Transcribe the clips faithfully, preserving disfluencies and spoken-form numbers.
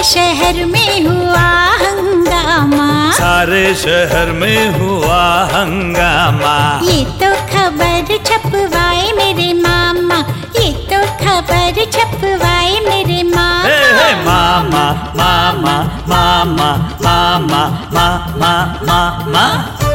शहर में हुआ हंगामा, सारे शहर में हुआ हंगामा। ये तो खबर छपवाए मेरे मामा, ये तो खबर छपवाए मेरे मामा। हे हे मामा मामा मामा मामा मामा मामा।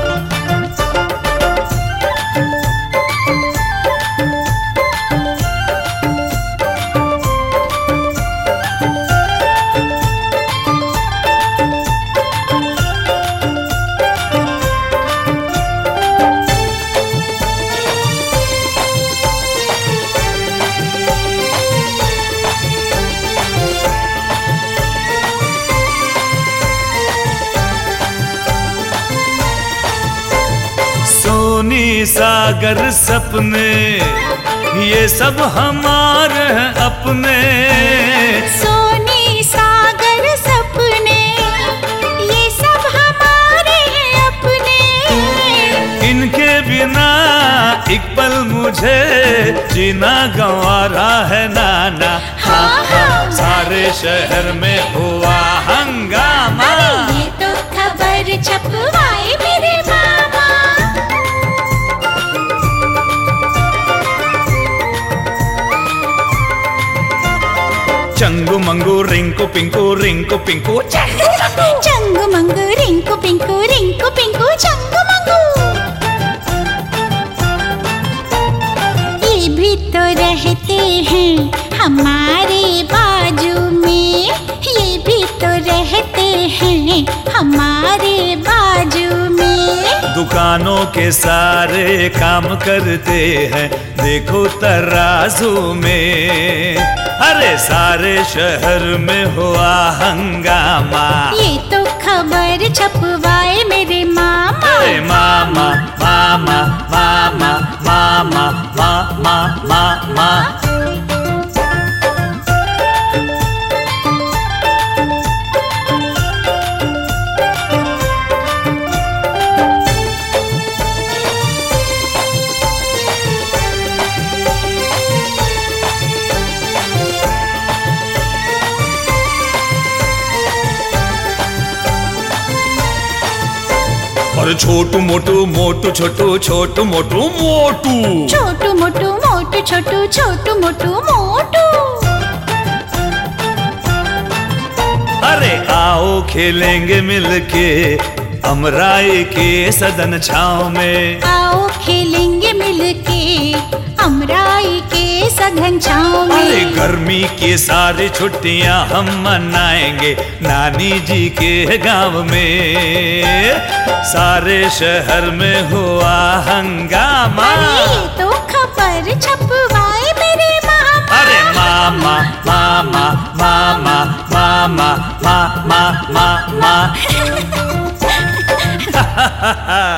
सोनी सागर सपने ये सब हमारे हैं अपने, सोनी सागर सपने ये सब हमारे हैं अपने। इनके बिना एक पल मुझे जीना गंवारा है नाना। हाँ हाँ सारे शहर में हुआ हंगामा, ये तो खबर छपवाए मेरे मामा। चंगू मंगू रिंकू पिंकू रिंकू पिंकू चंगू मंगू रिंकू पिंकू रिंकू पिंकू चंगू मंगू। ये भी तो रहते हैं हमारे बाजू में, ये भी तो रहते हैं हमारे बाजू में। दुकानों के सारे काम करते हैं देखो तराजू में। अरे सारे शहर में हुआ हंगामा, ये तो खबर छपवाए मेरे मामा। अरे मामा मामा मामा मामा मामा मामा। और छोटू मोटू मोटू छोटू छोटू मोटू मोटू छोटू मोटू मोटू छोटू छोटू मोटू मोटू। अरे आओ खेलेंगे मिलके अमराई के सदन छाँव में, आओ खेलेंगे मिलके अमराई के सघन छाँव में। अरे गर्मी की सारी छुट्टियां हम मनाएंगे नानी जी के गांव में। सारे शहर में हुआ हंगामा, ये तो खबर छपवाए मेरे मामा। अरे मामा मामा मामा मामा मामा मामा।